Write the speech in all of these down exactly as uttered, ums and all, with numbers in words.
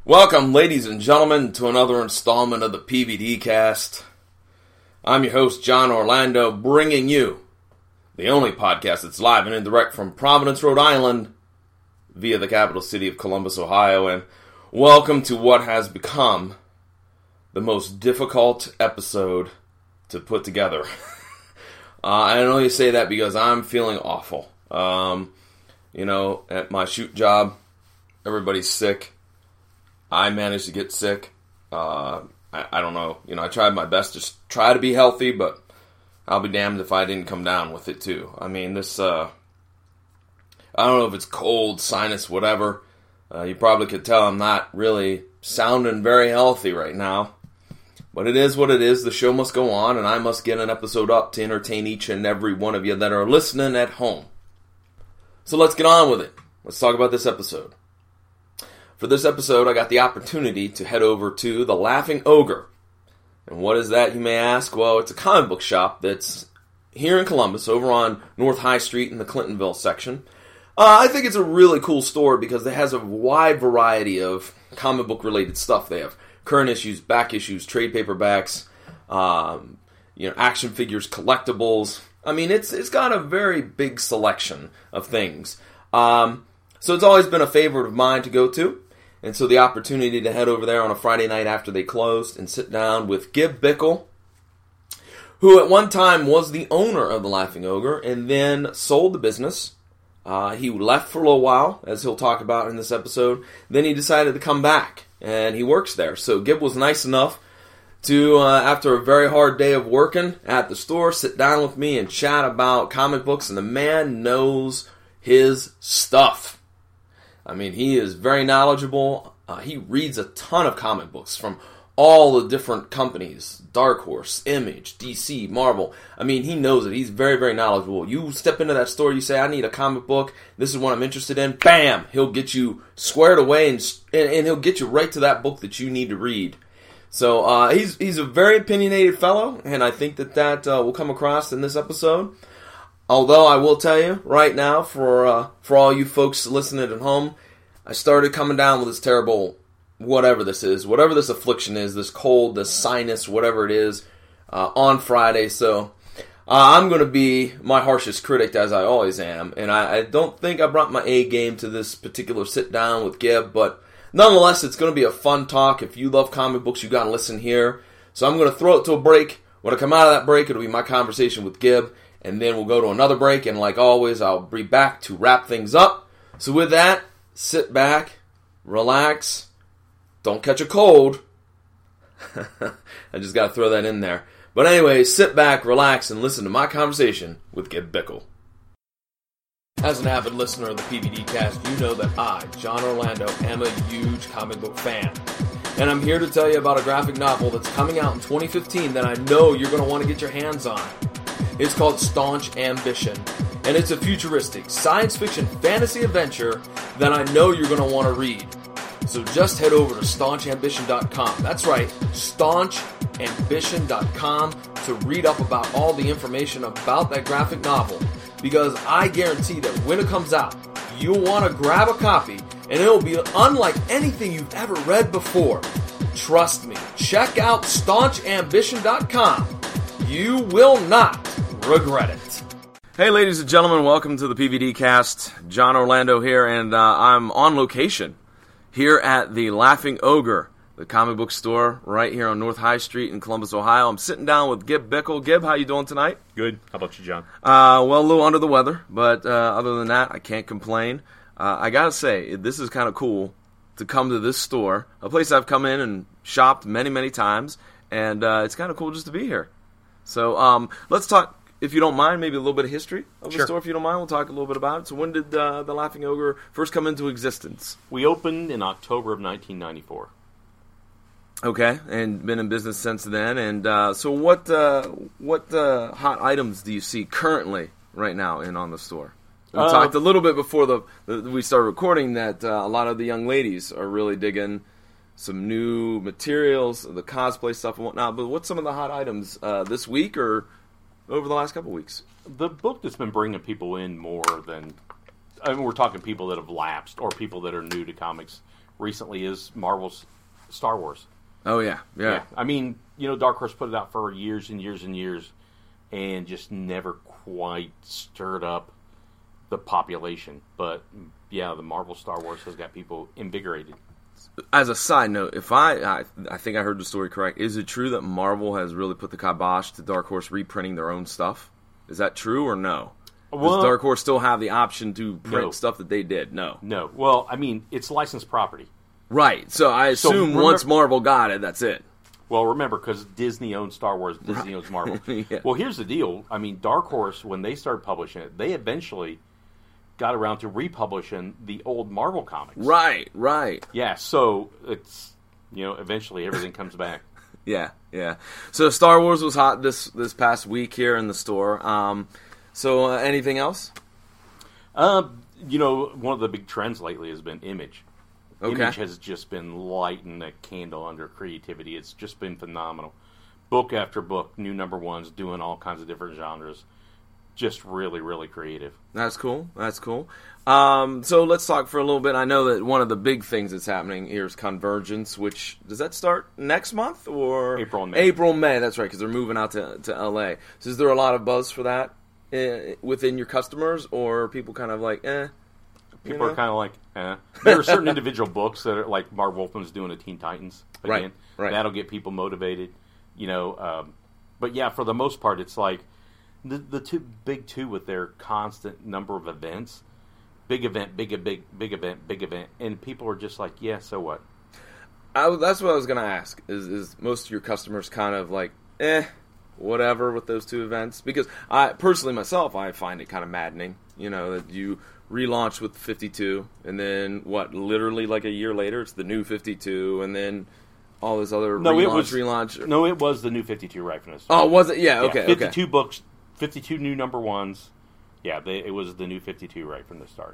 Welcome, ladies and gentlemen, to another installment of the P V D Cast. I'm your host, John Orlando, bringing you the only podcast that's live and indirect from Providence, Rhode Island, via the capital city of Columbus, Ohio, and welcome to what has become the most difficult episode to put together. uh, I only say that because I'm feeling awful. Um, you know, at my shoot job, everybody's sick. I managed to get sick. Uh, I, I don't know. You know, I tried my best to try to be healthy, but I'll be damned if I didn't come down with it too. I mean, this, uh, I don't know if it's cold, sinus, whatever. Uh, you probably could tell I'm not really sounding very healthy right now. But it is what it is. The show must go on, and I must get an episode up to entertain each and every one of you that are listening at home. So let's get on with it. Let's talk about this episode. For this episode, I got the opportunity to head over to the Laughing Ogre. And what is that, you may ask? Well, it's a comic book shop that's here in Columbus, over on North High Street in the Clintonville section. Uh, I think it's a really cool store because it has a wide variety of comic book related stuff. They have current issues, back issues, trade paperbacks, um, you know, action figures, collectibles. I mean, it's it's got a very big selection of things. Um, so it's always been a favorite of mine to go to. And so the opportunity to head over there on a Friday night after they closed and sit down with Gib Bickle, who at one time was the owner of the Laughing Ogre and then sold the business. Uh, he left for a little while, as he'll talk about in this episode. Then he decided to come back, and he works there. So Gib was nice enough to, uh, after a very hard day of working at the store, sit down with me and chat about comic books, and the man knows his stuff. I mean, he is very knowledgeable. Uh, he reads a ton of comic books from all the different companies. Dark Horse, Image, D C, Marvel. I mean, he knows it. He's very, very knowledgeable. You step into that store, you say, I need a comic book. This is what I'm interested in. Bam! He'll get you squared away, and and, and he'll get you right to that book that you need to read. So, uh, he's, he's a very opinionated fellow, and I think that that uh, will come across in this episode. Although I will tell you right now, for uh, for all you folks listening at home, I started coming down with this terrible, whatever this is, whatever this affliction is, this cold, this sinus, whatever it is, uh, on Friday. So uh, I'm going to be my harshest critic, as I always am. And I, I don't think I brought my A game to this particular sit down with Gib, but nonetheless, it's going to be a fun talk. If you love comic books, you got to listen here. So I'm going to throw it to a break. When I come out of that break, it'll be my conversation with Gib. And then we'll go to another break, and like always, I'll be back to wrap things up. So with that, sit back, relax, don't catch a cold. I just got to throw that in there. But anyway, sit back, relax, and listen to my conversation with Gib Bickle. As an avid listener of the P V D Cast, you know that I, John Orlando, am a huge comic book fan. And I'm here to tell you about a graphic novel that's coming out in twenty fifteen that I know you're going to want to get your hands on. It's called Staunch Ambition, and it's a futuristic science fiction fantasy adventure that I know you're going to want to read. So just head over to staunch ambition dot com. That's right, staunch ambition dot com to read up about all the information about that graphic novel, because I guarantee that when it comes out, you'll want to grab a copy, and it'll be unlike anything you've ever read before. Trust me, check out staunch ambition dot com. You will not regret it. Hey, ladies and gentlemen, welcome to the P V D Cast. John Orlando here, and uh, I'm on location here at the Laughing Ogre, the comic book store right here on North High Street in Columbus, Ohio. I'm sitting down with Gib Bickle. Gib, how you doing tonight? Good. How about you, John? Uh, well, a little under the weather, but uh, other than that, I can't complain. Uh, I gotta say, this is kind of cool to come to this store, a place I've come in and shopped many, many times, and uh, it's kind of cool just to be here. So um, let's talk, if you don't mind, maybe a little bit of history of Sure. the store, if you don't mind. We'll talk a little bit about it. So when did uh, the Laughing Ogre first come into existence? We opened in October of nineteen ninety-four. Okay, and been in business since then. And uh, so what uh, what uh, hot items do you see currently right now in on the store? We Uh, talked a little bit before the, the we started recording that uh, a lot of the young ladies are really digging some new materials, the cosplay stuff and whatnot. But what's some of the hot items uh, this week or over the last couple of weeks? The book that's been bringing people in more than, I mean, we're talking people that have lapsed or people that are new to comics recently is Marvel's Star Wars. Oh yeah, yeah. yeah. I mean, you know, Dark Horse put it out for years and years and years, and just never quite stirred up the population. But yeah, the Marvel Star Wars has got people invigorated. As a side note, if I, I I think I heard the story correct, is it true that Marvel has really put the kibosh to Dark Horse reprinting their own stuff? Is that true or no? Well, Does Dark Horse still have the option to print no. stuff that they did? No. No. Well, I mean, it's licensed property. Right. So I assume so remember, once Marvel got it, that's it. Well, remember, because Disney owns Star Wars, Disney owns Marvel. yeah. Well, here's the deal. I mean, Dark Horse, when they started publishing it, they eventually got around to republishing the old Marvel comics. Right, right. Yeah, so it's, you know, eventually everything comes back. Yeah, yeah. So Star Wars was hot this this past week here in the store. Um, so uh, anything else? Uh, you know, one of the big trends lately has been Image. Okay. Image has just been lighting a candle under creativity. It's just been phenomenal. Book after book, new number ones, doing all kinds of different genres. Just really, really creative. That's cool. That's cool. Um, so let's talk for a little bit. I know that one of the big things that's happening here is Convergence, which, does that start next month? Or April and May. April, May, that's right, because they're moving out to, to L A. So is there a lot of buzz for that uh, within your customers, or are people kind of like, eh? People you know? are kind of like, eh. There are certain individual books that are like Mark Wolfman's doing a Teen Titans again. Right, right. That'll get people motivated, you know. Um, but yeah, for the most part, it's like the the two big two with their constant number of events, big event, big big big event, big event, and people are just like, yeah, so what? I, that's what I was going to ask. Is is most of your customers kind of like, eh, whatever with those two events? Because I personally myself, I find it kind of maddening. You know that you relaunched with fifty-two, and then what? Literally like a year later, it's the new fifty-two, and then all this other no, relaunch, it was, relaunch. No, it was the new fifty-two right from the start. Oh, was it? Yeah. Okay. Yeah, fifty-two okay. books, fifty-two new number ones. Yeah, they, it was the new fifty-two right from the start.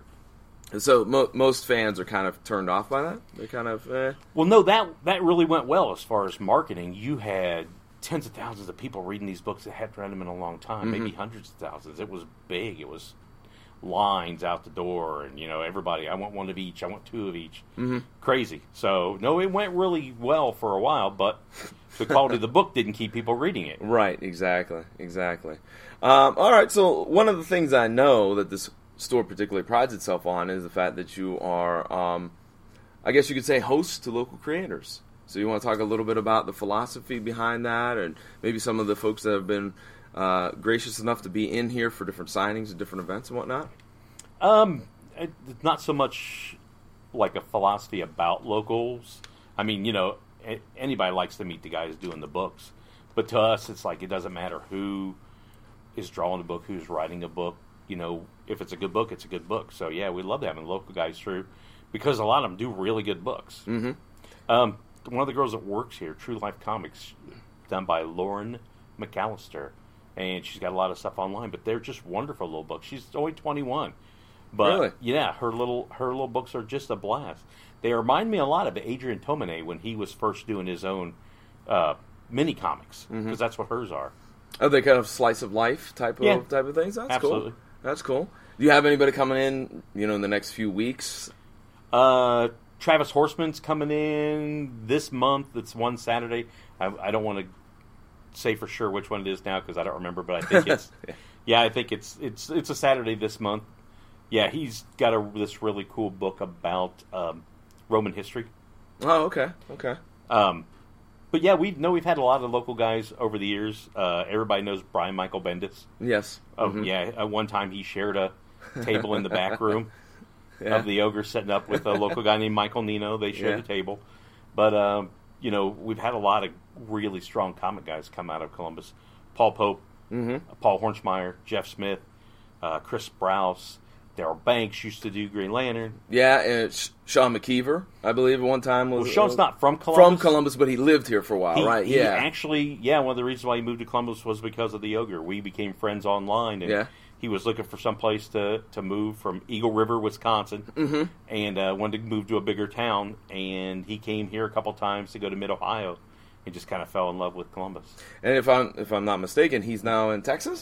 So mo- most fans are kind of turned off by that. They're kind of eh. Well, no, that that really went well as far as marketing. You had tens of thousands of people reading these books that hadn't read them in a long time, mm-hmm. maybe hundreds of thousands. It was big. It was lines out the door, and you know, everybody, I want one of each, I want two of each. Mm-hmm. Crazy. So no, it went really well for a while, but the quality of the book didn't keep people reading it. Right, exactly, exactly. Um, all right, so one of the things I know that this store particularly prides itself on is the fact that you are, um, I guess you could say, host to local creators. So you want to talk a little bit about the philosophy behind that, and maybe some of the folks that have been Uh, gracious enough to be in here for different signings and different events and whatnot? Um, it, not so much like a philosophy about locals. I mean, you know, a- anybody likes to meet the guys doing the books. But to us, it's like it doesn't matter who is drawing a book, who's writing a book. You know, if it's a good book, it's a good book. So, yeah, we love having local guys through because a lot of them do really good books. Mm-hmm. Um, one of the girls that works here, True Life Comics, done by Lauren McAllister. And she's got a lot of stuff online, but they're just wonderful little books. She's only twenty-one, but really? yeah, her little her little books are just a blast. They remind me a lot of Adrian Tomine when he was first doing his own uh, mini comics, because mm-hmm. that's what hers are. Oh, they kind of slice of life type of yeah. type of things. That's Absolutely. cool. That's cool. Do you have anybody coming in? You know, in the next few weeks? Uh, Travis Horseman's coming in this month. It's one Saturday. I, I don't want to say for sure which one it is now because I don't remember, but I think it's yeah, I think it's it's it's a Saturday this month. Yeah, he's got a this really cool book about um, Roman history. Oh, okay, okay. Um, but yeah, we know we've had a lot of local guys over the years. Uh, everybody knows Brian Michael Bendis. Yes. Um, mm-hmm. Yeah, at one time he shared a table in the back room yeah. of the Ogre, setting up with a local guy named Michael Nino. They shared yeah. a table, but um, you know, we've had a lot of really strong comic guys come out of Columbus. Paul Pope, mm-hmm. Paul Hornschmeyer, Jeff Smith, uh, Chris Sprouse, Daryl Banks used to do Green Lantern. Yeah, and Sh- Sean McKeever, I believe, at one time was. Well, Sean's uh, not from Columbus. From Columbus, but he lived here for a while, he, right? He yeah. Actually, yeah, one of the reasons why he moved to Columbus was because of the Ogre. We became friends online, and yeah. he was looking for some place to, to move from Eagle River, Wisconsin, mm-hmm. and uh, wanted to move to a bigger town. And he came here a couple times to go to Mid Ohio, and just kind of fell in love with Columbus. And if I'm if I'm not mistaken, he's now in Texas.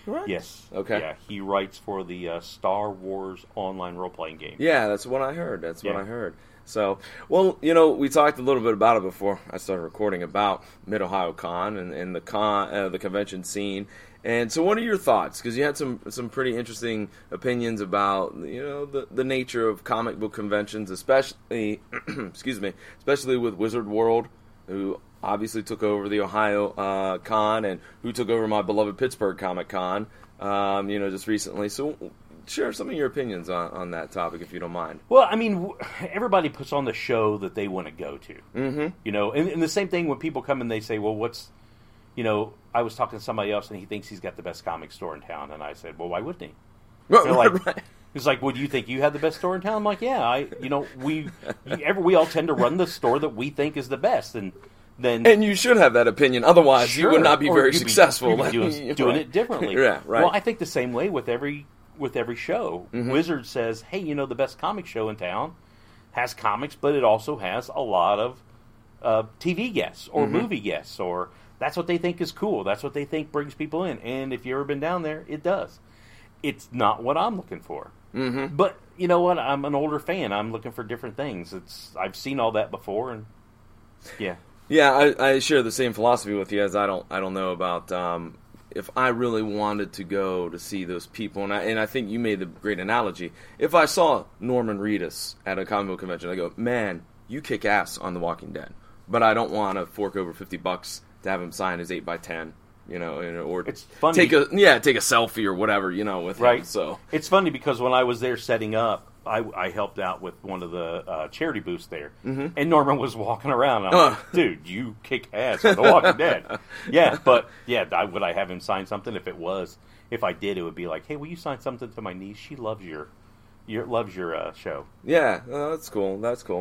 correct? Yes. Okay. Yeah, he writes for the uh, Star Wars online role-playing game. Yeah, that's what I heard. That's Yeah. what I heard. So, well, you know, we talked a little bit about it before I started recording about Mid-Ohio Con and, and the con, uh, the convention scene. And so, what are your thoughts? Because you had some some pretty interesting opinions about, you know, the, the nature of comic book conventions, especially, excuse me, especially with Wizard World, who obviously took over the Ohio uh, Con and who took over my beloved Pittsburgh Comic Con, um, you know, just recently. So, share some of your opinions on, on that topic, if you don't mind. Well, I mean, w- everybody puts on the show that they want to go to. Mm-hmm. You know, and, and the same thing when people come and they say, well, what's, you know, I was talking to somebody else and he thinks he's got the best comic store in town. And I said, well, why wouldn't he? Right, They're like, right. He's like, well, do you think you have the best store in town? I'm like, yeah, I, you know, we, you, every, we all tend to run the store that we think is the best. And then, And you should have that opinion. Otherwise, sure, you would not be or very you'd be- successful. you'd be doing, doing Right. it differently. Yeah, right. Well, I think the same way with every with every show. Mm-hmm. Wizard says, hey, you know, the best comic show in town has comics, but it also has a lot of uh, T V guests or Mm-hmm. movie guests, or that's what they think is cool. That's what they think brings people in. And if you've ever been down there, it does. It's not what I'm looking for. Mm-hmm. But you know what? I'm an older fan. I'm looking for different things. It's I've seen all that before, and yeah. Yeah, I, I share the same philosophy with you. As I don't, I don't know about um, if I really wanted to go to see those people, and I and I think you made the great analogy. If I saw Norman Reedus at a comic book convention, I go, man, you kick ass on The Walking Dead, but I don't want to fork over fifty bucks to have him sign his eight by ten, you know, and, or It's funny. take a yeah, take a selfie or whatever, you know, with Right. him. So It's funny because when I was there setting up, I, I helped out with one of the uh, charity booths there, mm-hmm. and Norman was walking around. And I'm Uh. like, dude, you kick ass on The Walking Dead. Yeah, but yeah, I, would I have him sign something? If it was, if I did, it would be like, hey, will you sign something to my niece? She loves your, your loves your uh, show. yeah, uh, that's cool. That's cool.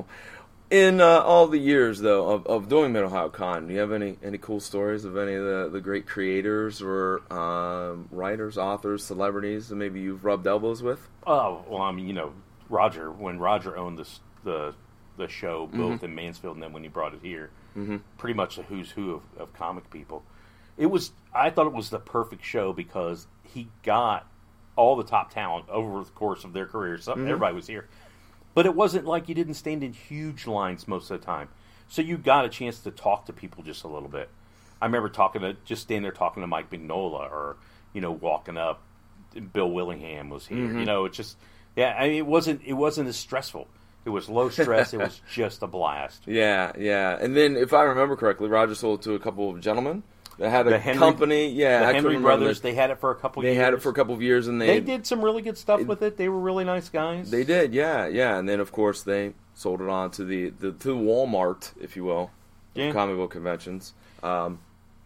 In uh, all the years, though, of, of doing Mid-Ohio Con, do you have any, any cool stories of any of the, the great creators or um, writers, authors, celebrities that maybe you've rubbed elbows with? Oh, well, I mean, you know, Roger, when Roger owned this, the the show both Mm-hmm. in Mansfield and then when he brought it here, Mm-hmm. pretty much a who's who of, of comic people. It was, I thought it was the perfect show because he got all the top talent over the course of their careers. So Mm-hmm. everybody was here. But it wasn't like you didn't stand in huge lines most of the time. So you got a chance to talk to people just a little bit. I remember talking to, just standing there talking to Mike Mignola or, you know, walking up, Bill Willingham was here. Mm-hmm. You know, it's just, yeah, I mean, it wasn't, it wasn't as stressful. It was low stress. It was just a blast. Yeah, yeah. And then, if I remember correctly, Roger sold it to a couple of gentlemen that had a The Henry- company. Yeah, the I Henry couldn't remember brothers, their- they had it for a couple They years. had it for a couple of years, and they They did some really good stuff with it. They were really nice guys. They did, yeah, yeah. And then, of course, they sold it on to the, the to Walmart, if you will, Yeah. comic book conventions. Um,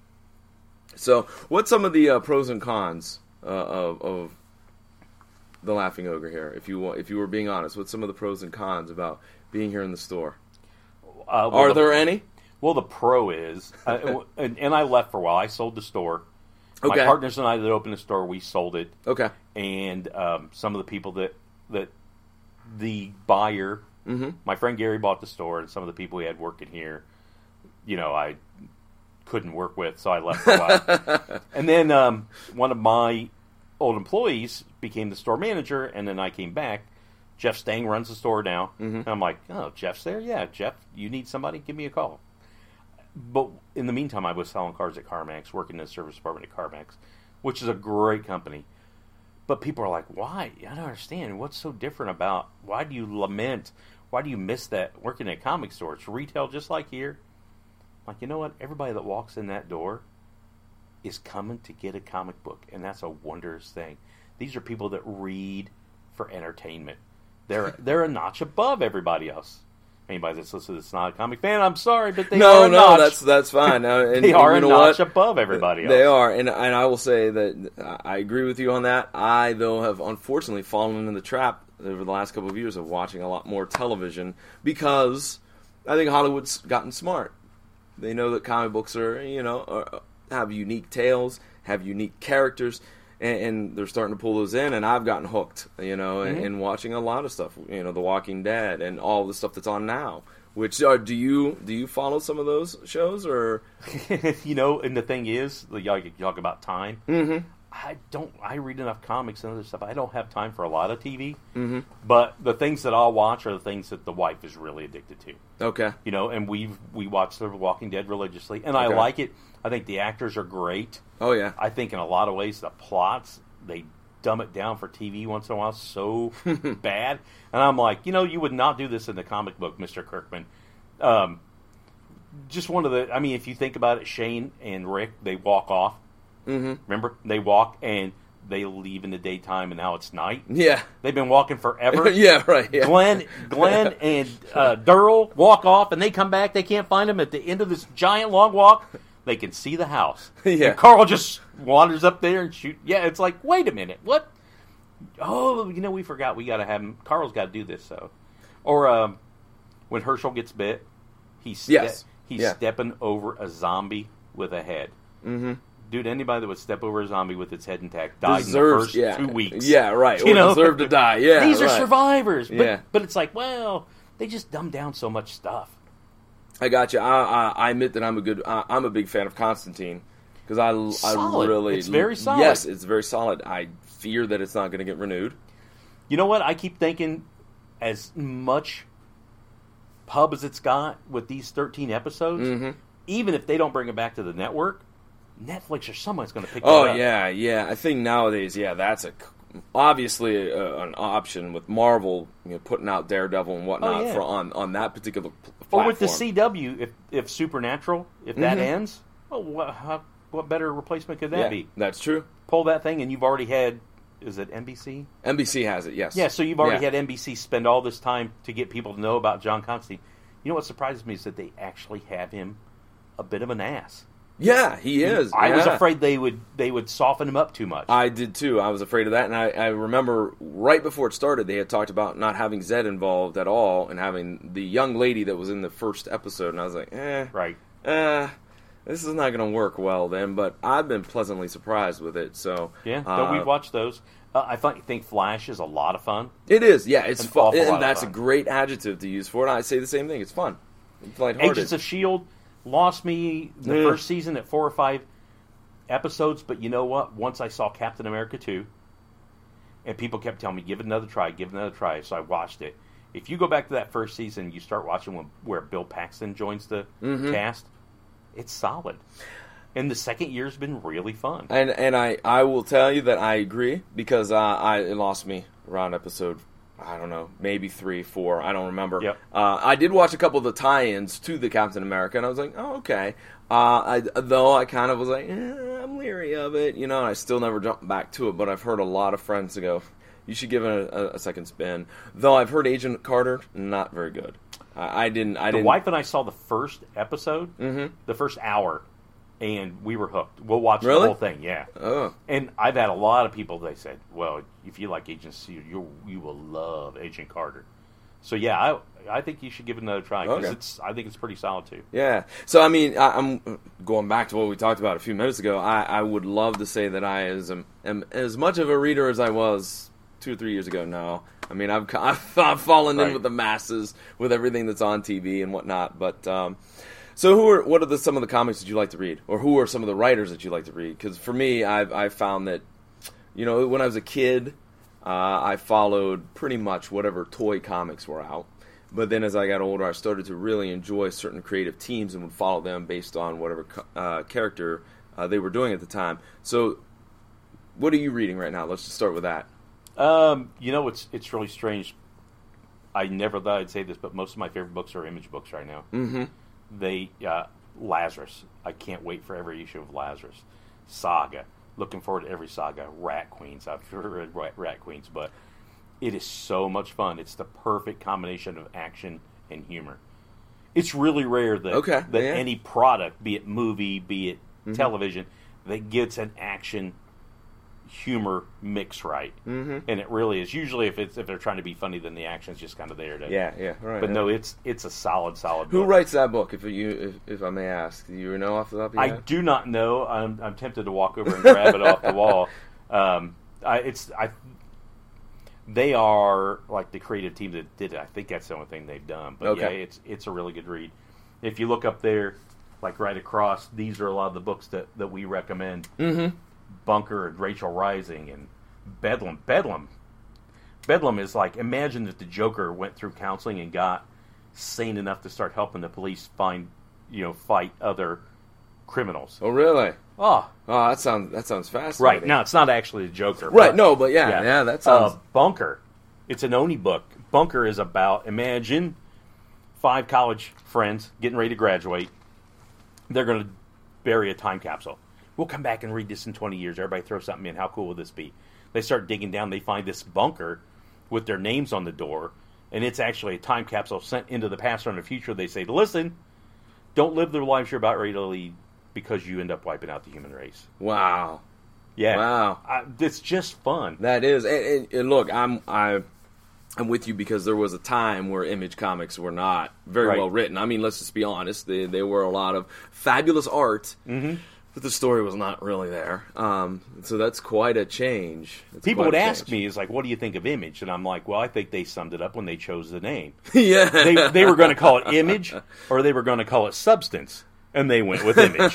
so, what's some of the uh, pros and cons uh, of, of the Laughing Ogre here? If you wa- if you were being honest, what's some of the pros and cons about being here in the store? Uh, well, Are the, there any? Well, the pro is, uh, and, and I left for a while. I sold the store. Okay. My partners and I that opened the store, we sold it. Okay. And um, some of the people that that the buyer, Mm-hmm. my friend Gary bought the store, and some of the people we had working here, you know, I couldn't work with, so I left for a while. And then um, one of my old employees became the store manager, and then I came back. Jeff Stang runs the store now. Mm-hmm. And I'm like, oh, Jeff's there? Yeah, Jeff, you need somebody? Give me a call. But in the meantime, I was selling cars at CarMax, working in the service department at CarMax, which is a great company. But people are like, why? I don't understand. What's so different about, why do you lament, why do you miss that working at a comic store? It's retail just like here. Like, you know what? Everybody that walks in that door is coming to get a comic book, and that's a wondrous thing. These are people that read for entertainment. They're they're a notch above everybody else. Anybody that's listening that's not a comic fan, I'm sorry, but they no, are a no, notch. that's that's fine. Uh, and, they are and you a know notch what? above everybody else. They are, and and I will say that I agree with you on that. I, though, have unfortunately fallen into the trap over the last couple of years of watching a lot more television because I think Hollywood's gotten smart. They know that comic books are, you know, are, have unique tales, have unique characters, and, and they're starting to pull those in. And I've gotten hooked, you know, Mm-hmm. in, in watching a lot of stuff. You know, The Walking Dead and all the stuff that's on now. Which are, do you do you follow some of those shows or? You know, and the thing is, y'all you talk about time. Mm-hmm. I don't. I read enough comics and other stuff. I don't have time for a lot of T V. Mm-hmm. But the things that I'll watch are the things that the wife is really addicted to. Okay. You know, and we we watch The Walking Dead religiously, and I Okay. like it. I think the actors are great. Oh yeah. I think in a lot of ways the plots, they dumb it down for T V once in a while so bad. And I'm like, you know, you would not do this in the comic book, Mister Kirkman. Um, just one of the, I mean, if you think about it, Shane and Rick, they walk off. Mm-hmm. Remember? They walk and they leave in the daytime and now it's night. Yeah. They've been walking forever. yeah, right. Yeah. Glenn, Glenn and uh, Durrell walk off and they come back. They can't find them at the end of this giant long walk. They can see the house. Yeah. And Carl just wanders up there and shoot. Yeah, it's like, wait a minute, what? Oh, you know, we forgot. We got to have him. Carl's got to do this, so. Or um, when Herschel gets bit, he's ste- Yes. he's Yeah. stepping over a zombie with a head. Mm-hmm. Dude, anybody that would step over a zombie with its head intact died Deserves, in the first yeah. two weeks. Yeah, right. You or know? deserve to die. Yeah, These are right. survivors. But, Yeah. but it's like, well, they just dumb down so much stuff. I got you. I, I, I admit that I'm a good. I, I'm a big fan of Constantine because I, I Solid. really. It's very solid. Yes, it's very solid. I fear that it's not going to get renewed. You know what? I keep thinking as much pub as it's got with these thirteen episodes, Mm-hmm. even if they don't bring it back to the network, Netflix or someone's going to pick Oh that up. yeah, yeah. I think nowadays, yeah, that's a obviously a, an option with Marvel, you know, putting out Daredevil and whatnot Oh, yeah. for on, on that particular pl- platform. Or with the C W, if if Supernatural, if that Mhm. ends, well, what, how, what better replacement could that yeah, be? that's true. Pull that thing, and you've already had, is it N B C? N B C has it, yes. Yeah, so you've already Yeah. had N B C spend all this time to get people to know about John Constantine. You know what surprises me is that they actually have him a bit of an ass. Yeah, he is. I was yeah. afraid they would they would soften him up too much. I did too. I was afraid of that, and I, I remember right before it started, they had talked about not having Zed involved at all, and having the young lady that was in the first episode. And I was like, eh, right. eh, this is not going to work well then. But I've been pleasantly surprised with it. So Yeah, uh, but we've watched those. Uh, I th- think Flash is a lot of fun. It is, yeah, it's An fun, awful lot of and that's fun. a great adjective to use for it. I say the same thing. It's fun. It's lighthearted. Agents of S H I E L D lost me the Yeah. first season at four or five episodes, but you know what? Once I saw Captain America two, and people kept telling me, give it another try, give it another try, so I watched it. If you go back to that first season, you start watching when, where Bill Paxton joins the Mhm. cast, it's solid. And the second year's been really fun. And and I, I will tell you that I agree because uh, I it lost me around episode, I don't know, maybe three, four, I don't remember. Yep. Uh, I did watch a couple of the tie-ins to the Captain America, and I was like, oh, okay. Uh, I, though I kind of was like, eh, I'm leery of it, you know, and I still never jumped back to it, but I've heard a lot of friends go, you should give it a, a second spin. Though I've heard Agent Carter, not very good. I, I didn't, I The didn't. wife and I saw the first episode, Mhm. the first hour, and we were hooked. We'll watch Really? the whole thing, yeah. Oh, And I've had a lot of people, they said, well, if you like Agent S H I E L D, you you will love Agent Carter. So, yeah, I I think you should give it another try, because Okay. it's I think it's pretty solid, too. yeah. So, I mean, I, I'm going back to what we talked about a few minutes ago. I, I would love to say that I is, am, am as much of a reader as I was two or three years ago. No. I mean, I've, I've, I've fallen in Right. with the masses, with everything that's on T V and whatnot. But, um, so who are, what are the, some of the comics that you like to read? Or who are some of the writers that you like to read? Because for me, I've, I've found that, you know, when I was a kid, uh, I followed pretty much whatever toy comics were out. But then as I got older, I started to really enjoy certain creative teams and would follow them based on whatever uh, character uh, they were doing at the time. So what are you reading right now? Let's just start with that. Um, you know, it's it's really strange. I never thought I'd say this, but most of my favorite books are Image books right now. Mm-hmm. They, uh, Lazarus. I can't wait for every issue of Lazarus. Saga. Looking forward to every saga. Rat Queens. I've read Rat, Rat Queens, but it is so much fun. It's the perfect combination of action and humor. It's really rare that, Okay, that yeah. any product, be it movie, be it television, that gets an action humor mix right. Mm-hmm. And it really is. Usually if it's if they're trying to be funny, then the action's just kind of there to Yeah, yeah, right. But yeah. no, it's it's a solid, solid Who book. writes that book? If you, if, if I may ask, do you know off the top of your I head? do not know. I'm, I'm tempted to walk over and grab it off the wall. Um, I, it's I. They are like the creative team that did it. I think that's the only thing they've done. But Okay. yeah, it's it's a really good read. If you look up there, like right across, these are a lot of the books that, that we recommend. Mm-hmm. Bunker and Rachel Rising and Bedlam. Bedlam. Bedlam is like, imagine that the Joker went through counseling and got sane enough to start helping the police find, you know, fight other criminals. Oh, really? Oh, oh, that sounds that sounds fascinating. Right. Now, it's not actually the Joker. Right, but, no, but yeah, yeah, yeah that sounds... Uh, Bunker. It's an Oni book. Bunker is about, imagine, five college friends getting ready to graduate. They're going to bury a time capsule. We'll come back and read this in twenty years. Everybody throw something in. How cool will this be? They start digging down. They find this bunker with their names on the door, and it's actually a time capsule sent into the past or in the future. They say, listen, don't live the lives you're about ready to lead because you end up wiping out the human race. Wow. Yeah. Wow. I, it's just fun. That is. And, and, and look, I'm I, I'm with you because there was a time where Image Comics were not very Right. well written. I mean, let's just be honest. They, they were a lot of fabulous art, Mm-hmm. but the story was not really there. Um, so that's quite a change. That's People quite would a ask change. me, is like, what do you think of Image? And I'm like, well, I think they summed it up when they chose the name. yeah. They, they were going to call it Image, or they were going to call it Substance. And they went with Image.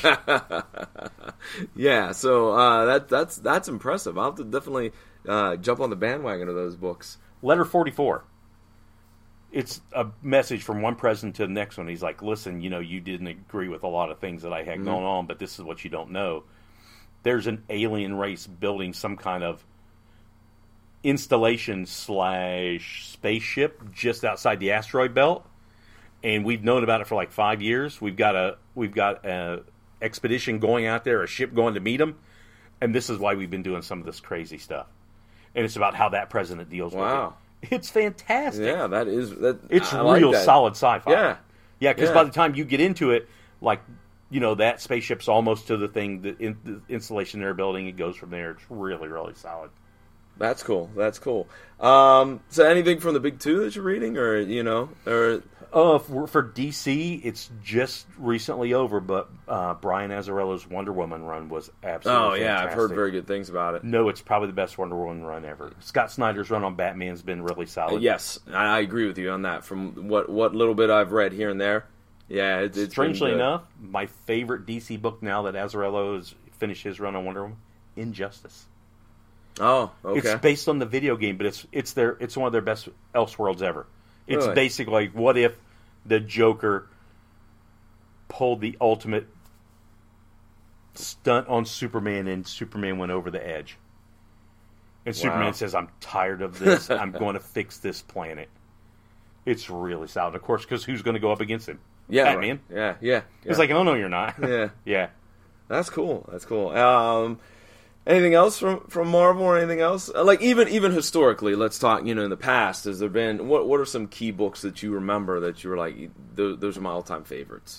yeah, so uh, that that's that's impressive. I'll have to definitely uh, jump on the bandwagon of those books. Letter forty-four. It's a message from one president to the next one. He's like, listen, you know, you didn't agree with a lot of things that I had Mm-hmm. going on, but this is what you don't know. There's an alien race building some kind of installation slash spaceship just outside the asteroid belt. And we've known about it for like five years. We've got a we've got a expedition going out there, a ship going to meet them, and this is why we've been doing some of this crazy stuff. And it's about how that president deals Wow. with it. It's fantastic. Yeah, that is that. It's I like real that. solid sci-fi. Yeah, yeah. Because Yeah. by the time you get into it, like you know, that spaceship's almost to the thing, the, in, the installation they're building. It goes from there. It's really, really solid. That's cool. That's cool. Um, so anything from the big two that you're reading, or you know, or Uh, for, for D C, it's just recently over, but uh, Brian Azzarello's Wonder Woman run was absolutely oh yeah, fantastic. I've heard very good things about it. No, it's probably the best Wonder Woman run ever. Scott Snyder's run on Batman's been really solid. Uh, yes, I, I agree with you on that. From what what little bit I've read here and there, yeah. It, it's Strangely been good. enough, my favorite D C book now that Azzarello has finished his run on Wonder Woman, Injustice. Oh, okay. It's based on the video game, but it's it's their it's one of their best Elseworlds ever. It's Really? basically like, what if the Joker pulled the ultimate stunt on Superman and Superman went over the edge. And Wow. Superman says, I'm tired of this. I'm going to fix this planet. It's really solid. Of course, because who's going to go up against him? yeah, Batman. right. Yeah, yeah. It's yeah. like, oh, no, you're not. yeah. yeah. That's cool. That's cool. Um, anything else from, from Marvel or anything else? Uh, Like even even historically, let's talk. You know, in the past, has there been what what are some key books that you remember that you were like, those, those are my all time favorites?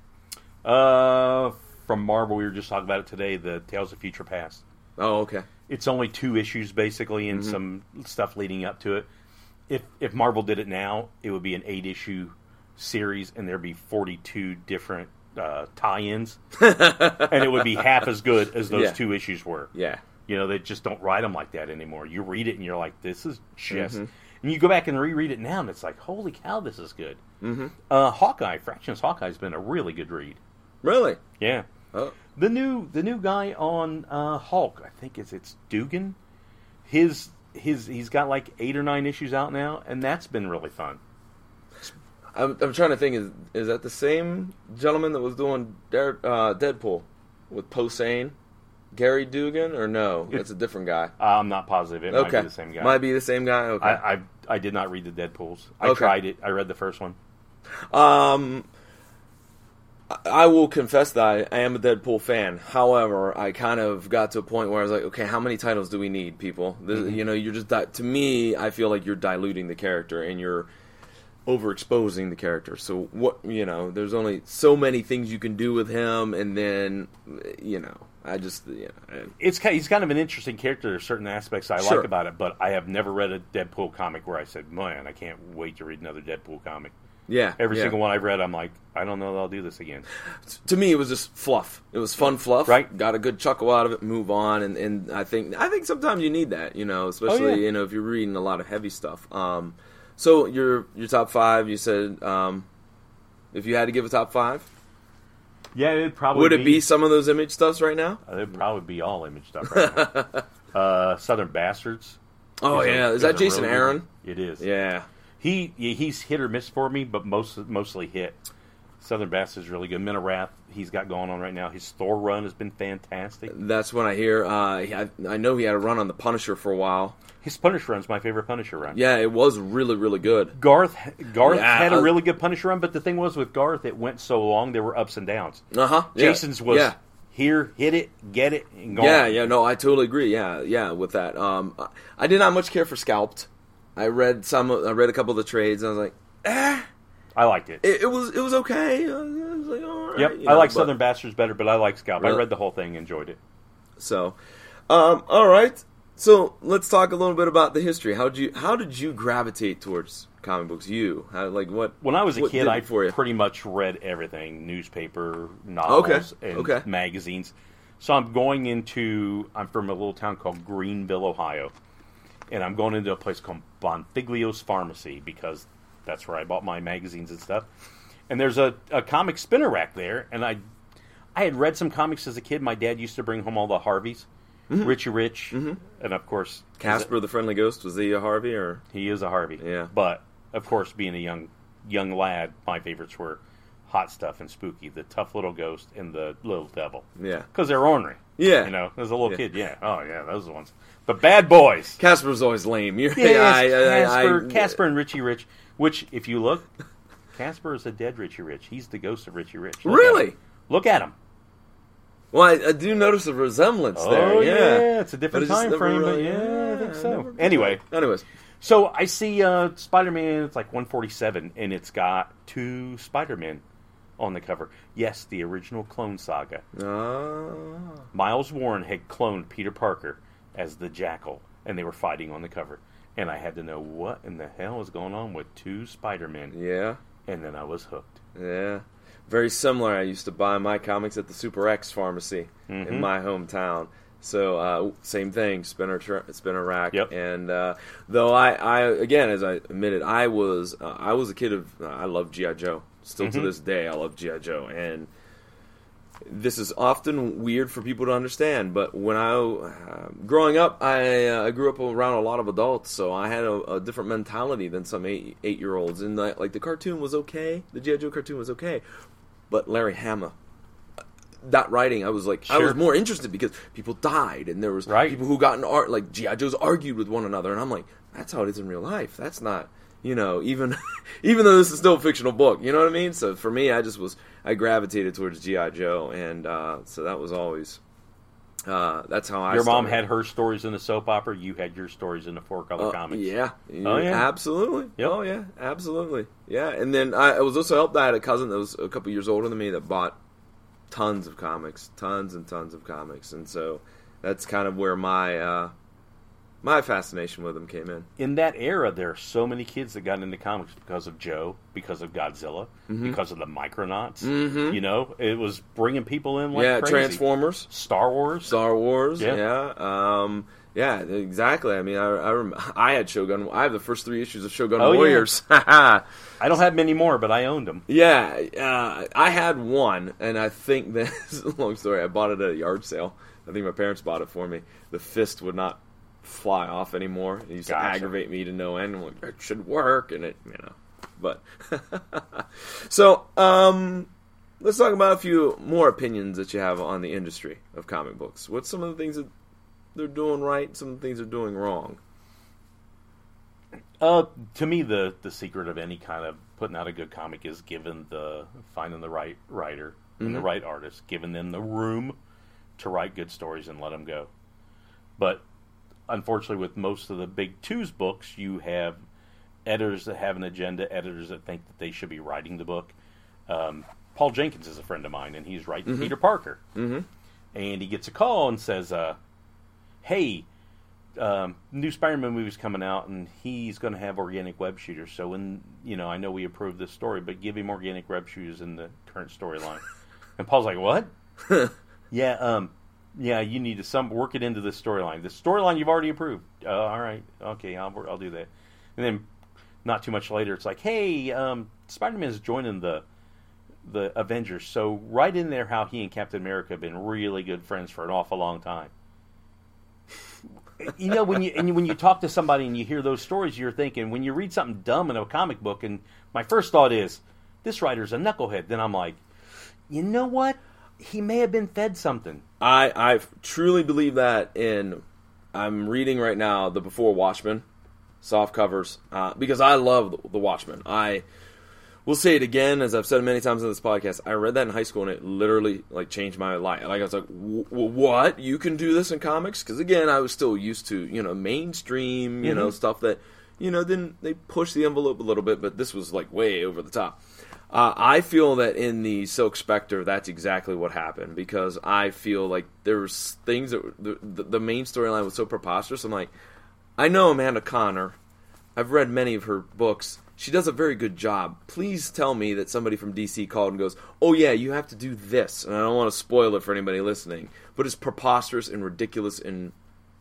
Uh, from Marvel, we were just talking about it today, the Tales of Future Past. Oh, okay. It's only two issues, basically, and Mm-hmm. some stuff leading up to it. If if Marvel did it now, it would be an eight-issue series, and there'd be forty-two different uh, tie-ins, and it would be half as good as those Yeah. two issues were. Yeah. You know, they just don't write them like that anymore. You read it, and you're like, this is just... Mm-hmm. And you go back and reread it now, and it's like, holy cow, this is good. Mm-hmm. Uh, Hawkeye, Fractions Hawkeye's been a really good read. Really? Yeah. Oh. The new the new guy on uh, Hulk, I think it's it's Dugan. His his he's got like eight or nine issues out now, and that's been really fun. I'm, I'm trying to think. Is is that the same gentleman that was doing Dare, uh, Deadpool with Posehn, Gary Dugan, or no? It's a different guy. I'm not positive. It Okay, might be the same guy. Might be the same guy. Okay. I, I I did not read the Deadpools. I Okay. tried it. I read the first one. Um, I will confess that I, I am a Deadpool fan. However, I kind of got to a point where I was like, okay, how many titles do we need, people? This, Mm-hmm. You know, you're just di- to me, I feel like you're diluting the character and you're overexposing the character. So what, you know, there's only so many things you can do with him, and then, you know, I just, you know, It's ki- he's kind of an interesting character. There's certain aspects I Sure. like about it, but I have never read a Deadpool comic where I said, man, I can't wait to read another Deadpool comic. yeah, Every yeah. single one I've read, I'm like, I don't know that I'll do this again. To me, it was just fluff. It was fun fluff. Right. Got a good chuckle out of it. Move on, and, and I think I think sometimes you need that. You know, especially Oh, yeah. you know if you're reading a lot of heavy stuff. Um, so your your top five. You said um, if you had to give a top five. Yeah, it'd probably Would it be, be some of those Image stuffs right now? It'd probably be all Image stuff right now. uh, Southern Bastards. Oh, is a- yeah. Is is that a Jason really Aaron? good- It is. Yeah. He he's hit or miss for me, but most mostly hit. Southern Bastards is really good. Men of Wrath, he's got going on right now. His Thor run has been fantastic. That's when I hear. Uh, he- I, I know he had a run on the Punisher for a while. His Punisher run's my favorite Punisher run. Yeah, it was really, really good. Garth Garth Yeah, had a I- really good Punisher run, but the thing was with Garth, it went so long there were ups and downs. Uh huh. Jason's was yeah. here, hit it, get it, and go. Yeah, on. yeah, no, I totally agree. Yeah, yeah, with that. Um, I did not much care for Scalped. I read some. I read a couple of the trades, and I was like, eh. I liked it. It, it was it was okay. I was like, all right. Yep, you I know, like but- Southern Bastards better, but I like Scalp. I Really? read the whole thing, enjoyed it. So, um, all right. So let's talk a little bit about the history. How did you how did you gravitate towards comic books? You how, like what? When I was a what kid, did I it for you? pretty much read everything: newspaper, novels, Okay, and okay. magazines. So I'm going into. I'm from a little town called Greenville, Ohio, and I'm going into a place called Bonfiglio's Pharmacy because that's where I bought my magazines and stuff. And there's a, a comic spinner rack there, and I I had read some comics as a kid. My dad used to bring home all the Harveys, Mm-hmm. Richie Rich, and of course Casper the Friendly Ghost, was he a Harvey or? he is a Harvey. Yeah. But of course, being a young young lad, my favorites were Hot Stuff and Spooky, the tough little ghost and the little devil, Yeah. because they're ornery. Yeah. You know, as a little Yeah. kid, yeah. Oh yeah, those are the ones. The bad boys. Casper's always lame. You're, Yes, I- I- Casper, I- Casper and Richie Rich. Which, if you look, Casper is a dead Richie Rich. He's the ghost of Richie Rich. Look Really? At him. Look at him. Well, I, I do notice a resemblance Oh there. yeah. Yeah, it's a But different it's just time never frame, really- but yeah, I think yeah, so. never- Anyway, Anyways, so I see uh, Spider-Man. It's like one forty-seven, and it's got two Spider-Men on the cover. Yes, the original Clone Saga. ah, Miles Warren had cloned Peter Parker as the Jackal, and they were fighting on the cover. And I had to know what in the hell was going on with two Spider-Men, yeah, and then I was hooked. yeah. Very similar. I used to buy my comics at the Super X pharmacy Mm-hmm. in my hometown. So uh, same thing, spinner tr- spinner rack. Yep. And uh, though I, I again, as I admitted, I was uh, I was a kid of uh, I love G I. Joe. Still Mm-hmm. to this day, I love G I. Joe. And this is often weird for people to understand, but when I uh, growing up, I, uh, I grew up around a lot of adults, so I had a, a different mentality than some eight eight year olds. And like, like the cartoon was okay, the G I. Joe cartoon was okay, but Larry Hama, that writing, I was like, I was Sure. more interested because people died, and there was Right. people who got in art, like G I. Joes argued with one another, and I'm like, that's how it is in real life. That's not. You know, even even though this is still a fictional book, you know what I mean? So for me, I just was I gravitated towards G I. Joe, and uh, so that was always uh, that's how I. Your mom started. had her stories in the soap opera. You had your stories in the four color Uh, comics. Yeah. Oh, yeah. Absolutely. Yep. Oh yeah. Absolutely. Yeah. And then I, I was also helped. I had a cousin that was a couple years older than me that bought tons of comics, tons and tons of comics, and so that's kind of where my uh, my fascination with them came in. In that era, there are so many kids that got into comics because of Joe, because of Godzilla, Mm-hmm. because of the Micronauts. Mm-hmm. You know, it was bringing people in like yeah. crazy. Transformers. Star Wars. Star Wars, Yeah. yeah, um, yeah, exactly. I mean, I I, rem- I had Shogun. I have the first three issues of Shogun Oh, yeah. Warriors. I don't have many more, but I owned them. yeah, uh, I had one, and I think that this is a long story. I bought it at a yard sale. I think my parents bought it for me. The fist would not fly off anymore. It used Gotcha. to aggravate me to no end. I'm like, it should work, and it, you know, but so um. Let's talk about a few more opinions that you have on the industry of comic books. What's some of the things that they're doing right, some of the things they're doing wrong? Uh, to me, the the secret of any kind of putting out a good comic is giving the finding the right writer and the right artist, giving them the room to write good stories and let them go. But unfortunately, with most of the big twos books, you have editors that have an agenda, editors that think that they should be writing the book. Um, Paul Jenkins is a friend of mine, and he's writing Peter Parker. Mm-hmm. And he gets a call and says, uh, hey, um, new Spider-Man movie's coming out, and he's going to have organic web shooters. So, when you know, I know we approved this story, but give him organic web shooters in the current storyline. And Paul's like, what? yeah, um, yeah, you need to some work it into this storyline. The storyline you've already approved. Uh, all right, okay, I'll I'll do that. And then, not too much later, it's like, hey, um, Spider-Man's joining the the Avengers. So right in there, how he and Captain America have been really good friends for an awful long time. You know, when you and when you talk to somebody and you hear those stories, you're thinking, when you read something dumb in a comic book, and my first thought is, this writer's a knucklehead. Then I'm like, you know what? He may have been fed something. I I truly believe that. In I'm reading right now the Before Watchmen soft covers uh, because I love the, the Watchmen. I will say it again, as I've said many times in this podcast. I read that in high school and it literally like changed my life. Like I was like, "What? You can do this in comics?" Because again, I was still used to you know mainstream you mm-hmm. know stuff that you know then they push the envelope a little bit, but this was like way over the top. Uh, I feel that in the Silk Spectre, that's exactly what happened, because I feel like there was things that the, the, the main storyline was so preposterous. I'm like, I know Amanda Connor. I've read many of her books. She does a very good job. Please tell me that somebody from D C called and goes, oh yeah, you have to do this. And I don't want to spoil it for anybody listening, but it's preposterous and ridiculous and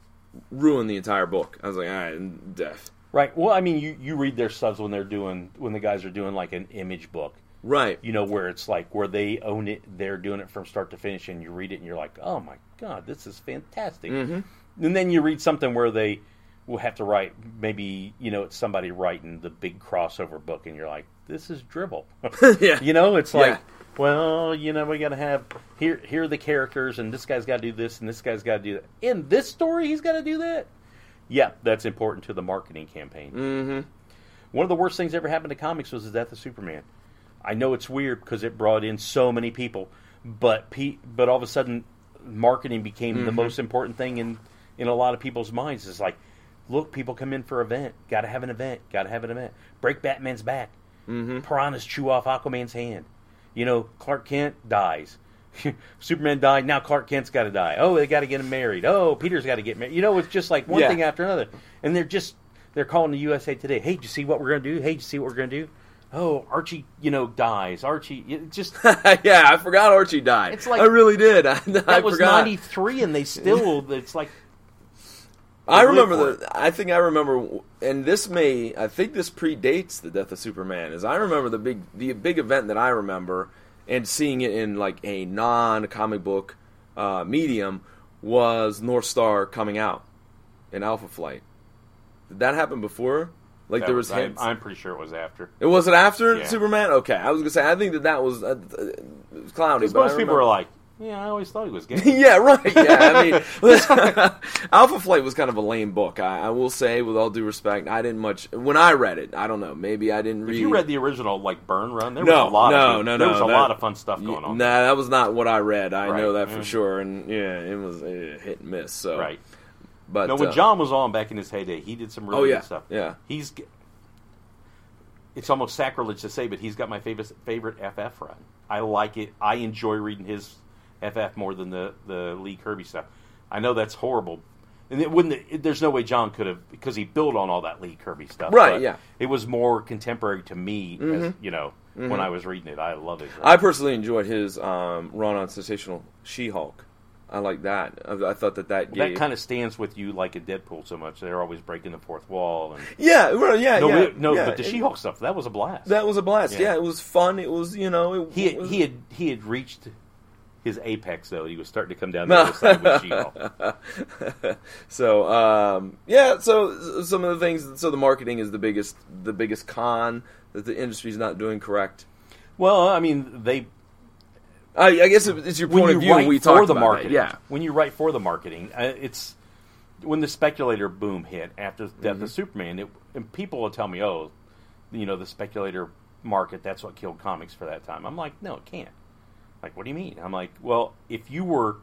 ruin the entire book. I was like, all right, death. Right. Well, I mean, you, you read their subs when they're doing when the guys are doing like an Image book, right? You know, where it's like where they own it, they're doing it from start to finish, and you read it and you're like, oh my god, this is fantastic. Mm-hmm. And then you read something where they will have to write, maybe you know, it's somebody writing the big crossover book, and you're like, this is dribble. Yeah. You know, it's like, yeah. well, you know, we got to have here here are the characters, and this guy's got to do this, and this guy's got to do that. In this story, he's got to do that. Yeah, that's important to the marketing campaign. Mm-hmm. One of the worst things that ever happened to comics was the death of Superman. I know it's weird because it brought in so many people, but pe- but all of a sudden, marketing became mm-hmm. the most important thing in, in a lot of people's minds. It's like, look, people come in for an event. Got to have an event. Got to have an event. Break Batman's back. Mm-hmm. Piranhas chew off Aquaman's hand. You know, Clark Kent dies. Superman died, now Clark Kent's got to die. Oh, they got to get him married. Oh, Peter's got to get married. You know, it's just like one yeah. thing after another. And they're just, they're calling the U S A Today. Hey, did you see what we're going to do? Hey, did you see what we're going to do? Oh, Archie, you know, dies. Archie, it just... yeah, I forgot Archie died. It's like, I really did. I, that I was forgot. ninety-three, and they still, it's like... I remember the. I think I remember, and this may. I think this predates the death of Superman. Is I remember the big, the big event that I remember, and seeing it in like a non-comic book uh, medium was North Star coming out in Alpha Flight. Did that happen before? Like that there was. was hints? I'm pretty sure it was after. It was it after yeah. Superman? Okay, I was gonna say I think that that was, uh, it was cloudy. But most people were like, yeah, I always thought he was gay. yeah, right. Yeah, I mean, Alpha Flight was kind of a lame book. I, I will say, with all due respect, I didn't much when I read it. I don't know. Maybe I didn't read. If you read the original, like Burn Run, there no, was a lot. No, of, no, no, There was no. a that, lot of fun stuff going on. Nah, that was not what I read. I right. know that for mm. sure. And yeah, it was a hit and miss. So right. But no, when uh, John was on back in his heyday, he did some really oh, yeah, good stuff. Yeah, he's. It's almost sacrilege to say, but he's got my favorite favorite F F run. I like it. I enjoy reading his F F more than the, the Lee Kirby stuff. I know that's horrible, and it wouldn't. It, there's no way John could have, because he built on all that Lee Kirby stuff. Right? Yeah. It was more contemporary to me, mm-hmm. as you know, mm-hmm. when I was reading it. I love it. I personally enjoyed his um, run on Sensational She-Hulk. I like that. I, I thought that that well, gave... that kind of stands with you like a Deadpool so much. They're always breaking the fourth wall. And yeah, well, yeah, no, yeah. it, no, yeah. but the She-Hulk stuff, that was a blast. That was a blast. Yeah, yeah it was fun. It was, you know, it, he had, it was... he had he had reached his apex though. He was starting to come down the other side with She-Hulk. So um, yeah, so some of the things. So the marketing is the biggest the biggest con that the industry's not doing correct. Well, I mean, they. I, I guess it's your point when of you view. Write We for talked the about marketing. that. Yeah, when you write for the marketing, uh, it's when the speculator boom hit after the death mm-hmm. of Superman. It, and people will tell me, "Oh, you know, the speculator market. That's what killed comics for that time." I'm like, "No, it can't." Like, what do you mean? I'm like, well, if you were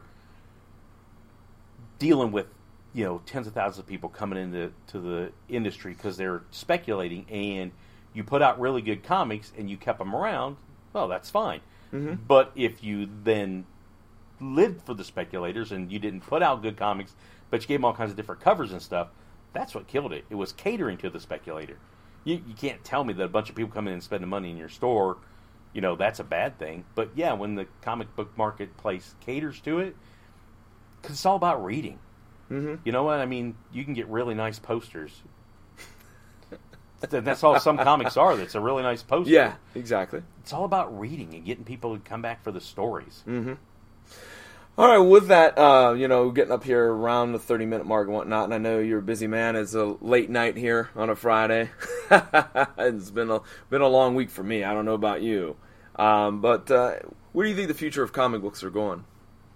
dealing with, you know, tens of thousands of people coming into to the industry because they're speculating, and you put out really good comics and you kept them around, well, that's fine. Mm-hmm. But if you then lived for the speculators and you didn't put out good comics, but you gave them all kinds of different covers and stuff, that's what killed it. It was catering to the speculator. You, you can't tell me that a bunch of people come in and spending money in your store, you know, that's a bad thing. But yeah, when the comic book marketplace caters to it, because it's all about reading. Mm-hmm. You know what? I mean, you can get really nice posters. That's all some comics are. That's a really nice poster. Yeah, exactly. It's all about reading and getting people to come back for the stories. Mm-hmm. All right, with that, uh, you know, getting up here around the thirty-minute mark and whatnot, and I know you're a busy man. It's a late night here on a Friday. It's been a been a long week for me. I don't know about you. Um, but uh, where do you think the future of comic books are going?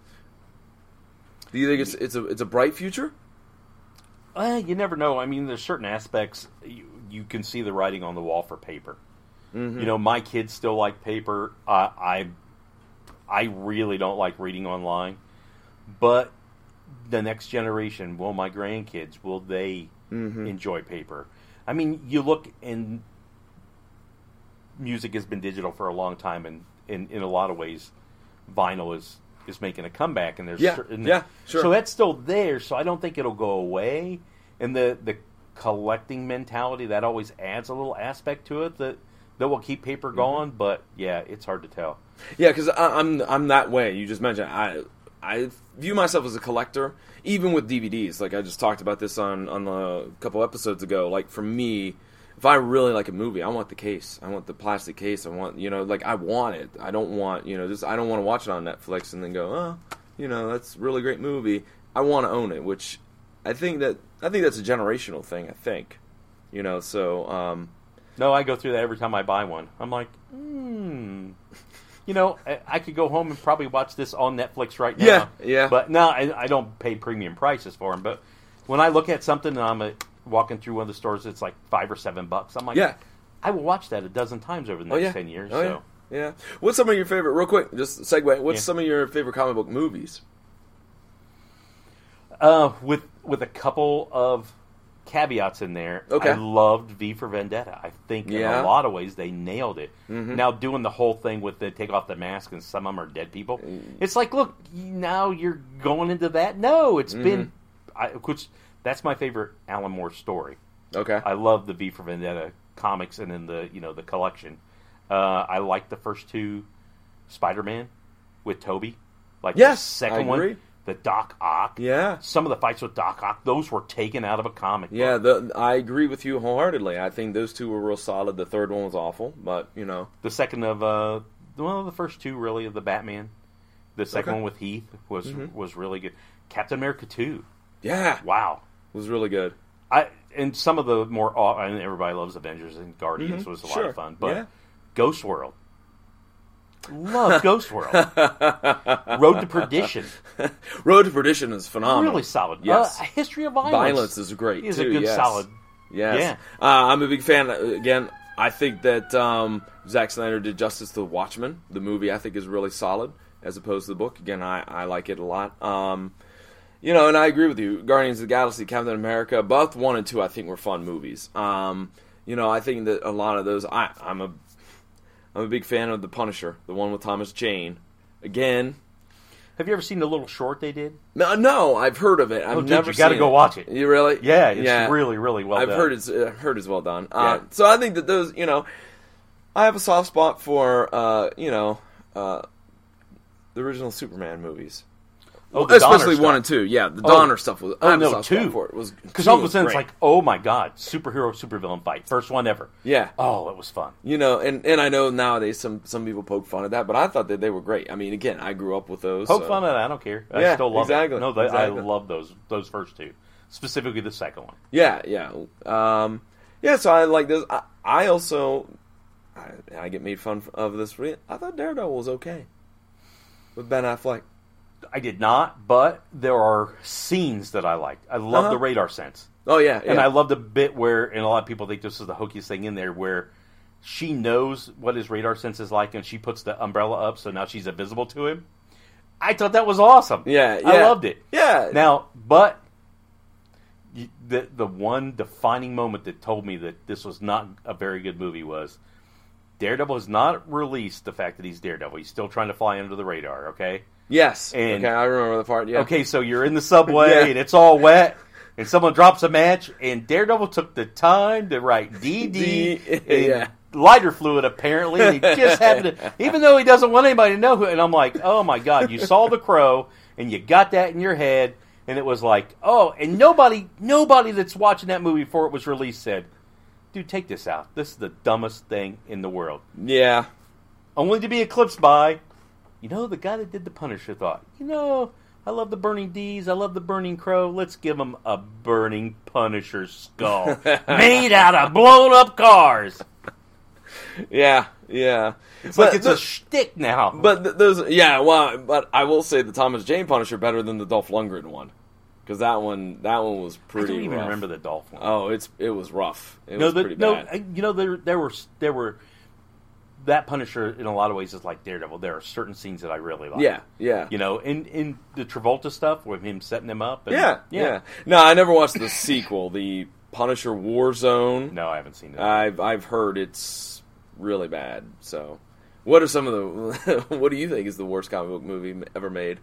Do you think it's it's a it's a bright future? Uh, you never know. I mean, there's certain aspects you, you can see the writing on the wall for paper. Mm-hmm. You know, my kids still like paper. Uh, I I really don't like reading online. But the next generation, will my grandkids, will they mm-hmm. enjoy paper? I mean, you look, and music has been digital for a long time, and in, in a lot of ways, vinyl is, is making a comeback. And there's yeah, certain, yeah, sure. So that's still there, so I don't think it'll go away. And the, the collecting mentality, that always adds a little aspect to it that, that will keep paper going. Mm-hmm. But, yeah, it's hard to tell. Yeah, because I'm I'm that way. You just mentioned I I view myself as a collector, even with D V Ds. Like I just talked about this on, on a couple episodes ago. Like for me, if I really like a movie, I want the case. I want the plastic case. I want, you know, like I want it. I don't want, you know, just I don't want to watch it on Netflix and then go, oh, you know, that's a really great movie. I want to own it, which I think that I think that's a generational thing. I think, you know, so. Um, no, I go through that every time I buy one. I'm like, hmm. You know, I, I could go home and probably watch this on Netflix right now. Yeah, yeah. But no, I, I don't pay premium prices for them. But when I look at something and I'm uh, walking through one of the stores, it's like five or seven bucks. I'm like, yeah. I will watch that a dozen times over the next oh, yeah. ten years. Oh, so. yeah. yeah. What's some of your favorite, real quick, just segue, what's yeah. some of your favorite comic book movies? Uh, with with a couple of caveats in there. Okay. I loved V for Vendetta. I think yeah. in a lot of ways they nailed it. Mm-hmm. Now doing the whole thing with the take off the mask and some of them are dead people. It's like, look, now you're going into that. No, it's mm-hmm. been, I, which that's my favorite Alan Moore story. Okay. I love the V for Vendetta comics and then the you know the collection. Uh, I like the first two Spider-Man with Tobey. Like yes, the second I agree. one. The Doc Ock. Yeah. Some of the fights with Doc Ock, those were taken out of a comic yeah, book. Yeah, I agree with you wholeheartedly. I think those two were real solid. The third one was awful, but, you know. The second of, uh, well, the first two, really, of the Batman. The second okay. one with Heath was mm-hmm. was really good. Captain America two. Yeah. Wow. Was really good. I And some of the more, I mean, everybody loves Avengers and Guardians mm-hmm. was a sure. lot of fun. But yeah. Ghost World. Love Ghost World. Road to Perdition. Road to Perdition is phenomenal. Really solid. Yes. Uh, History of Violence. Violence is great, is too. a good, yes. solid. Yes. Yeah. Uh, I'm a big fan. Again, I think that um, Zack Snyder did justice to Watchmen. The movie, I think, is really solid as opposed to the book. Again, I, I like it a lot. Um, you know, and I agree with you. Guardians of the Galaxy, Captain America, both one and two, I think, were fun movies. Um, you know, I think that a lot of those, I, I'm a I'm a big fan of The Punisher, the one with Thomas Jane. Again, have you ever seen the little short they did? No, no, I've heard of it. I've oh, dude, never you gotta seen go it. watch it. You really? Yeah, it's yeah. really, really well I've done. heard it's uh, heard it's well done. Yeah. Uh, so I think that those, you know, I have a soft spot for, uh, you know, uh, the original Superman movies. Oh, the especially Donner one stuff. and two. Yeah, the Oh. Donner stuff was. I Oh have a no, soft two. spot for it. It was because two all of a was sudden it's great. like, oh my god, superhero supervillain fight, first one ever. Yeah. Oh, it was fun. You know, and, and I know nowadays some, some people poke fun at that, but I thought that they were great. I mean, again, I grew up with those. Poke so. fun at it, I don't care. I Yeah, still love exactly, it. No, they, exactly. I love those those first two, specifically the second one. Yeah, yeah, um, yeah. So I like this. I, I also, I, I get made fun of this. I thought Daredevil was okay with Ben Affleck. I did not, but there are scenes that I liked. I love Uh-huh. the radar sense. Oh yeah, yeah. And I love the bit where, and a lot of people think this is the hokiest thing in there, where she knows what his radar sense is like, and she puts the umbrella up, so now she's invisible to him. I thought that was awesome. Yeah, I yeah. loved it. Yeah. Now, but you, the the one defining moment that told me that this was not a very good movie was Daredevil has not released the fact that he's Daredevil. He's still trying to fly under the radar. Okay. Yes. And- okay, I remember the part. Yeah. Okay, so you're in the subway Yeah. and it's all wet, and someone drops a match, and Daredevil took the time to write D D D- and yeah. lighter fluid, apparently, and he just happened to, even though he doesn't want anybody to know who, and I'm like, oh my god, you saw The Crow, and you got that in your head, and it was like, oh, and nobody, nobody that's watching that movie before it was released said, dude, take this out. This is the dumbest thing in the world. Yeah. Only to be eclipsed by, you know, the guy that did the Punisher thought, you know, I love the Burning D's, I love the Burning Crow, let's give him a Burning Punisher skull made out of blown up cars. Yeah, yeah. It's but like it's the, a shtick now. But th- there's, yeah, well, but I will say the Thomas Jane Punisher better than the Dolph Lundgren one. Because that one, that one was pretty I don't even rough. remember the Dolph one. Oh, it's it was rough. It no, was the, pretty no, bad. you know, there there were, there were, that Punisher in a lot of ways is like Daredevil. There are certain scenes that I really like. Yeah, yeah. You know, in, in the Travolta stuff with him setting him up. And, yeah, yeah, yeah. No, I never watched the sequel, the Punisher Warzone. No, I haven't seen it. I've I've heard it's really bad. So, what are some of the? What do you think is the worst comic book movie ever made?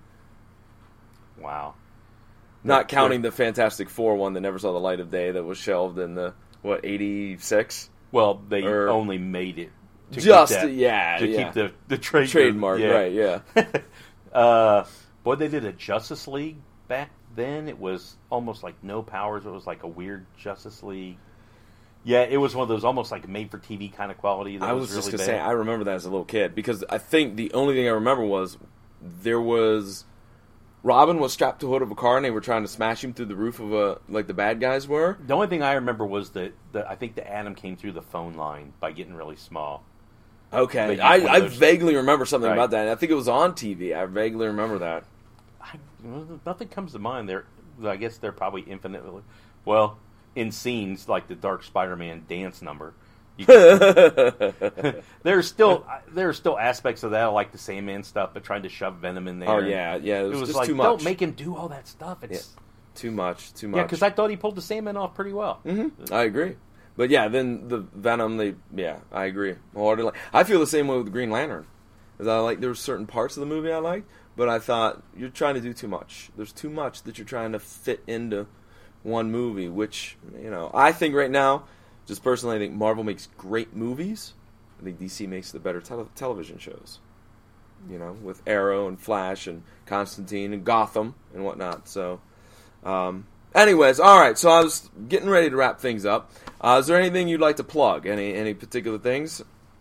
Wow. Not counting the Fantastic Four one that never saw the light of day, that was shelved in the what eighty-six. Well, they or, only made it to just keep that, yeah to yeah. keep the the trade trademark yeah. right yeah. uh, boy, they did a Justice League back then. It was almost like no powers. It was like a weird Justice League. Yeah, it was one of those almost like made for T V kind of quality. That I was, was just really gonna bad. say I remember that as a little kid because I think the only thing I remember was there was. Robin was strapped to the hood of a car and they were trying to smash him through the roof of a like the bad guys were. The only thing I remember was that, that I think the Atom came through the phone line by getting really small. Okay, I, I those... vaguely remember something right. about that. And I think it was on T V. I vaguely remember that. I, nothing comes to mind. They're, I guess they're probably infinitely well in scenes like the Dark Spider-Man dance number. You can, there's still there's still aspects of that, like the Sandman stuff, but trying to shove Venom in there. Oh yeah, yeah. It was, it was just like, too much. don't make him do all that stuff. It's yeah. Too much, too much. Yeah, because I thought he pulled the Sandman off pretty well. Mm-hmm. I agree, but yeah, then the Venom. They yeah, I agree. I feel the same way with the Green Lantern. Because I like there were certain parts of the movie I liked, but I thought you're trying to do too much. There's too much that you're trying to fit into one movie. Which you know, I think right now. Just personally, I think Marvel makes great movies. I think D C makes the better tele- television shows. You know, with Arrow and Flash and Constantine and Gotham and whatnot. So, um, anyways, all right. So I was getting ready to wrap things up. Uh, is there anything you'd like to plug? Any any particular things?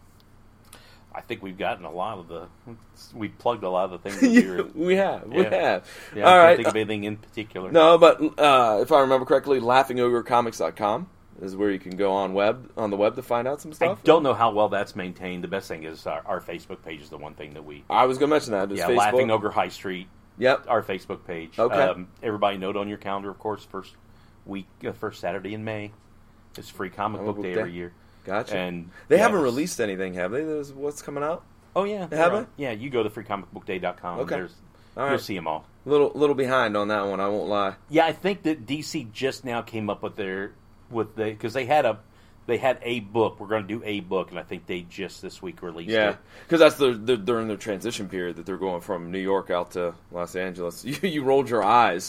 I think we've gotten a lot of the. We've plugged a lot of the things. That we, were, we have. We yeah. have. Yeah, all I can't right. think of anything in particular. No, but uh, if I remember correctly, laughing ogre comics dot com. Is where you can go on web on the web to find out some stuff. I don't know how well that's maintained. The best thing is our, our Facebook page is the one thing that we. I was going to mention that. Is yeah, Facebook. Laughing Ogre High Street. Yep, our Facebook page. Okay. Um, everybody note on your calendar, of course. First week, uh, first Saturday in May. It's free comic oh, book day, day every year. Gotcha. And they yeah, haven't released anything, have they? There's, what's coming out? Oh yeah, they haven't. Right. Yeah, you go to free comic book day dot com. Okay. There's, all right. You'll see them all. Little little behind on that one. I won't lie. Yeah, I think that D C just now came up with their. With the because they had a they had a book. We're going to do a book, and I think they just this week released yeah. it. Yeah, because that's the they're, they're in their transition period that they're going from New York out to Los Angeles. You, you rolled your eyes.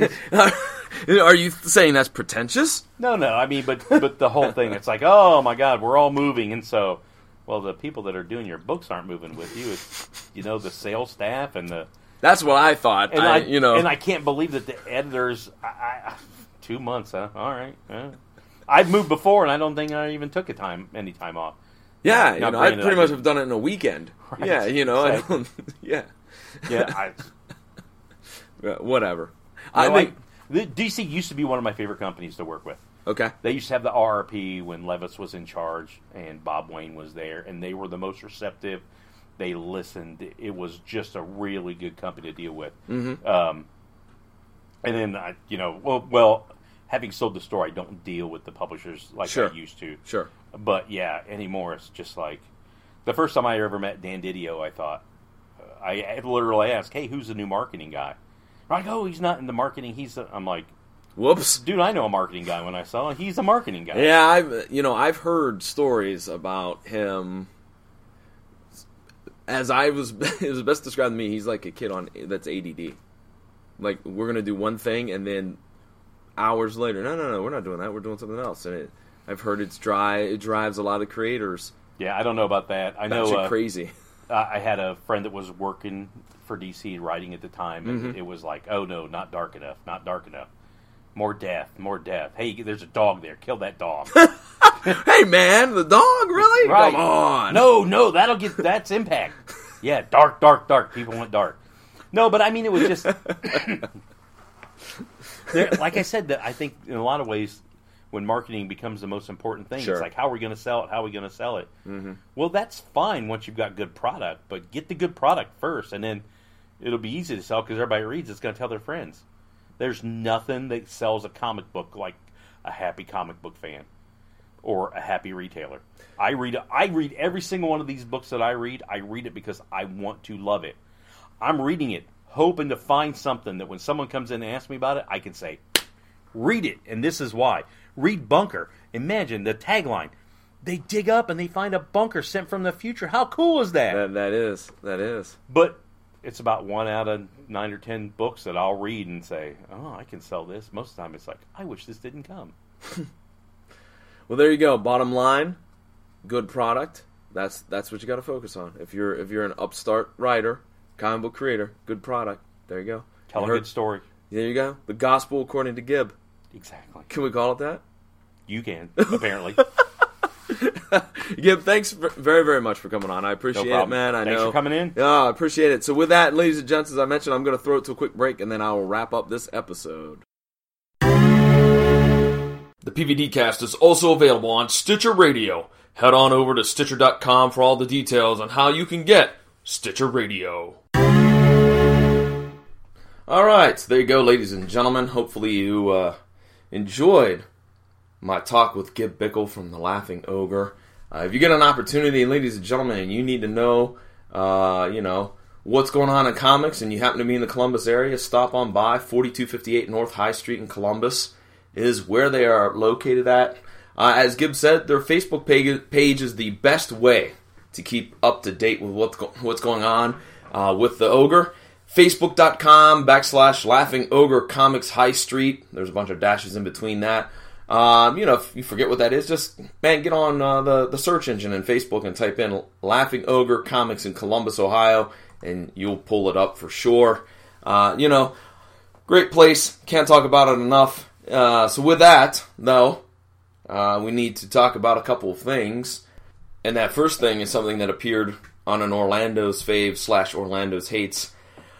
Are you saying that's pretentious? No, no. I mean, but but the whole thing. It's like, oh my God, we're all moving, and so well, the people that are doing your books aren't moving with you. It's you know the sales staff and the. That's what I thought. And I, I, you know, and I can't believe that the editors. I, I, two months, huh? All right. Yeah. I've moved before, and I don't think I even took a time any time off. Yeah, now, you now know, I granted, pretty I much did, have done it in a weekend. Right, yeah, you know, exactly. I don't. Yeah, yeah. I, whatever. I know, think the D C used to be one of my favorite companies to work with. Okay. They used to have the R R P when Levis was in charge and Bob Wayne was there, and they were the most receptive. They listened. It was just a really good company to deal with. Mm-hmm. Um, and then, I, you know, well, well, having sold the store, I don't deal with the publishers like sure. I used to. Sure. But, yeah, anymore, it's just like... The first time I ever met Dan Didio, I thought... Uh, I, I literally asked, hey, who's the new marketing guy? They're like, oh, he's not in the marketing. He's. A, I'm like... Whoops. Dude, I know a marketing guy when I saw him. He's a marketing guy. Yeah, I've you know I've heard stories about him. As I was, it was best described to me. He's like a kid on that's A D D. Like we're gonna do one thing, and then hours later, no, no, no, we're not doing that. We're doing something else. And it, I've heard it's dry. It drives a lot of creators. Yeah, I don't know about that. I know That's uh, crazy. I had a friend that was working for D C writing at the time, and Mm-hmm. it was like, oh no, not dark enough, not dark enough. More death, more death. Hey, there's a dog there. Kill that dog. Hey, man, the dog, really? Right. Come on. No, no, that'll get, that's Impact. Yeah, dark, dark, dark. People want dark. No, but I mean, it was just, there, like I said, that I think in a lot of ways, when marketing becomes the most important thing, Sure. it's like, how are we going to sell it? How are we going to sell it? Mm-hmm. Well, that's fine once you've got good product, but get the good product first, and then it'll be easy to sell because everybody reads it's going to tell their friends. There's nothing that sells a comic book like a happy comic book fan or a happy retailer. I read I read every single one of these books that I read. I read it because I want to love it. I'm reading it hoping to find something that when someone comes in and asks me about it, I can say, read it, and this is why. Read Bunker. Imagine the tagline. They dig up and they find a bunker sent from the future. How cool is that? That, that is. That is. But it's about one out of nine or ten books that I'll read and say, oh, I can sell this. Most of the time it's like, I wish this didn't come. Well, there you go. Bottom line, good product. That's that's what you got to focus on. If you're if you're an upstart writer, comic book creator, good product. There you go. Tell you a heard, good story. There you go. The gospel according to Gibb. Exactly. Can we call it that? You can, apparently. Gibb, thanks very, very much for coming on. I appreciate No it, man. I Thanks know. for coming in. Yeah, I appreciate it. So with that, ladies and gents, as I mentioned, I'm going to throw it to a quick break, and then I will wrap up this episode. The P V D Cast is also available on Stitcher Radio. Head on over to Stitcher dot com for all the details on how you can get Stitcher Radio. Alright, so there you go, ladies and gentlemen. Hopefully you uh, enjoyed my talk with Gibb Bickle from The Laughing Ogre. Uh, if you get an opportunity, ladies and gentlemen, and you need to know, uh, you know, what's going on in comics, and you happen to be in the Columbus area, stop on by. forty-two fifty-eight North High Street in Columbus is where they are located at. Uh, as Gibb said, their Facebook page, page is the best way to keep up to date with what's, go- what's going on uh, with the Ogre. Facebook.com backslash Laughing Ogre Comics High Street. There's a bunch of dashes in between that. Um, you know, if you forget what that is, just, man, get on uh, the, the search engine in Facebook and type in Laughing Ogre Comics in Columbus, Ohio, and you'll pull it up for sure. Uh, you know, great place. Can't talk about it enough. Uh, so with that, though, uh, we need to talk about a couple of things. And that first thing is something that appeared on an Orlando's Fave slash Orlando's Hates.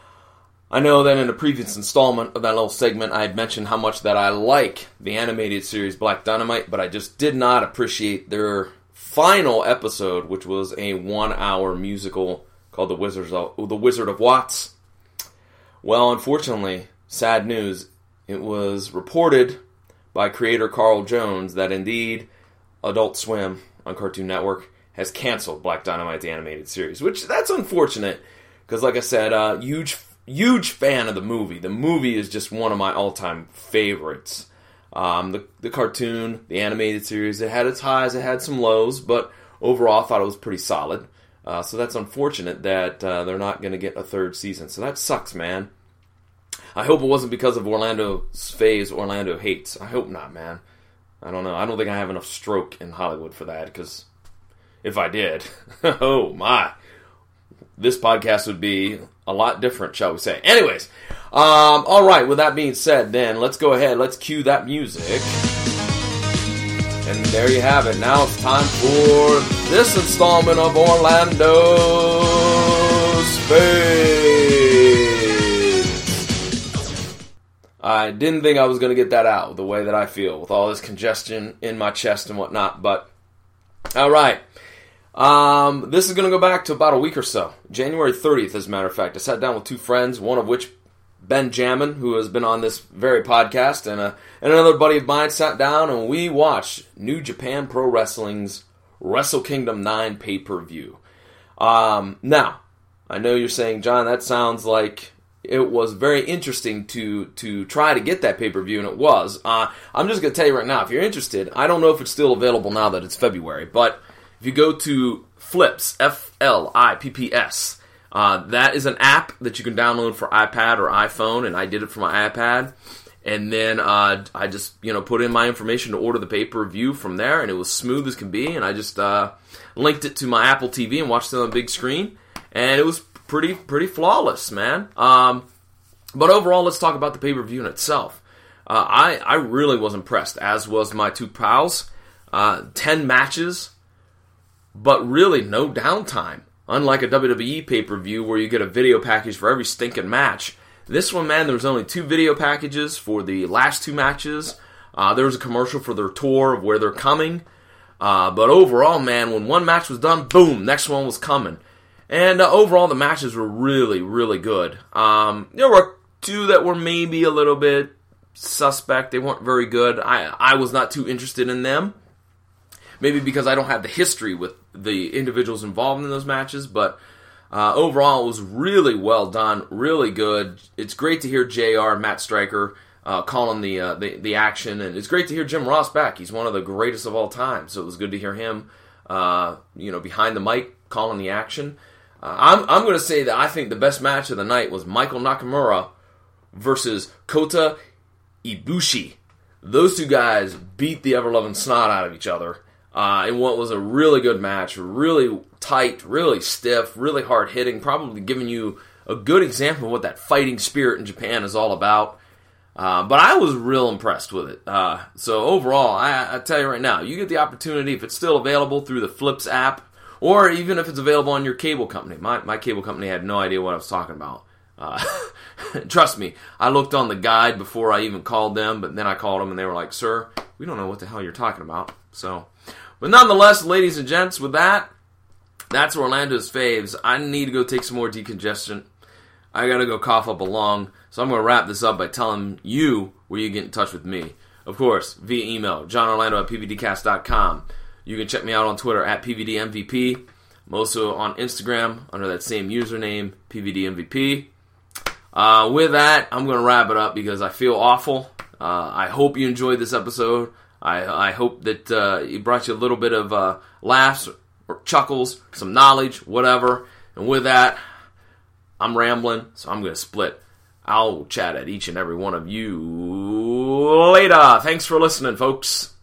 I know that in a previous installment of that little segment, I had mentioned how much that I like the animated series Black Dynamite, but I just did not appreciate their final episode, which was a one-hour musical called The Wizards of, The Wizard of Watts. Well, unfortunately, sad news, it was reported by creator Carl Jones that indeed Adult Swim on Cartoon Network has canceled Black Dynamite, the animated series, which that's unfortunate, because like I said, uh, huge Huge fan of the movie. The movie is just one of my all-time favorites. Um, the, the cartoon, the animated series, it had its highs, it had some lows, but overall I thought it was pretty solid. Uh, so that's unfortunate that uh, they're not going to get a third season. So that sucks, man. I hope it wasn't because of Orlando's Fave's Orlando Hates. I hope not, man. I don't know. I don't think I have enough stroke in Hollywood for that, because if I did, oh my, this podcast would be a lot different, shall we say. Anyways, um, all right, with that being said, then, let's go ahead. Let's cue that music. And there you have it. Now it's time for this installment of Orlando's Faves. I didn't think I was going to get that out the way that I feel with all this congestion in my chest and whatnot, but all right. Um, this is going to go back to about a week or so. January thirtieth, as a matter of fact. I sat down with two friends, one of which, Ben Jammin, who has been on this very podcast, and, a, and another buddy of mine sat down, and we watched New Japan Pro Wrestling's Wrestle Kingdom nine pay-per-view. Um, now, I know you're saying, John, that sounds like it was very interesting to, to try to get that pay-per-view, and it was. Uh, I'm just going to tell you right now, if you're interested, I don't know if it's still available now that it's February, but if you go to Flips, F L I P P S, uh, that is an app that you can download for iPad or iPhone, and I did it for my iPad. And then uh, I just, you know, put in my information to order the pay-per-view from there, and it was smooth as can be. And I just uh, linked it to my Apple T V and watched it on the big screen, and it was pretty, pretty flawless, man. Um, but overall, let's talk about the pay-per-view in itself. Uh, I, I really was impressed, as was my two pals. Uh, ten matches, but really no downtime. Unlike a W W E pay-per-view where you get a video package for every stinking match. This one, man, there was only two video packages for the last two matches. Uh, there was a commercial for their tour of where they're coming. Uh, but overall, man, when one match was done, boom, next one was coming. And uh, overall, the matches were really, really good. Um, there were two that were maybe a little bit suspect. They weren't very good. I, I was not too interested in them. Maybe because I don't have the history with the individuals involved in those matches. But uh, overall, it was really well done. Really good. It's great to hear J R, Matt Striker, uh, calling the, uh, the the action. And it's great to hear Jim Ross back. He's one of the greatest of all time. So it was good to hear him uh, you know, behind the mic calling the action. Uh, I'm, I'm going to say that I think the best match of the night was Michael Nakamura versus Kota Ibushi. Those two guys beat the ever-loving snot out of each other uh, in what was a really good match, really tight, really stiff, really hard-hitting, probably giving you a good example of what that fighting spirit in Japan is all about. Uh, but I was real impressed with it. Uh, so overall, I, I tell you right now, you get the opportunity, if it's still available through the Flips app, or even if it's available on your cable company. My my cable company had no idea what I was talking about. Uh, trust me, I looked on the guide before I even called them, but then I called them and they were like, sir, we don't know what the hell you're talking about. So, but nonetheless, ladies and gents, with that, that's Orlando's faves. I need to go take some more decongestant. I gotta go cough up a lung. So I'm going to wrap this up by telling you where you get in touch with me. Of course, via email, john orlando at p v d cast dot com. You can check me out on Twitter at P V D M V P. I'm also on Instagram under that same username, P V D M V P. Uh, with that, I'm going to wrap it up because I feel awful. Uh, I hope you enjoyed this episode. I, I hope that uh, it brought you a little bit of uh, laughs or chuckles, some knowledge, whatever. And with that, I'm rambling, so I'm going to split. I'll chat at each and every one of you later. Thanks for listening, folks.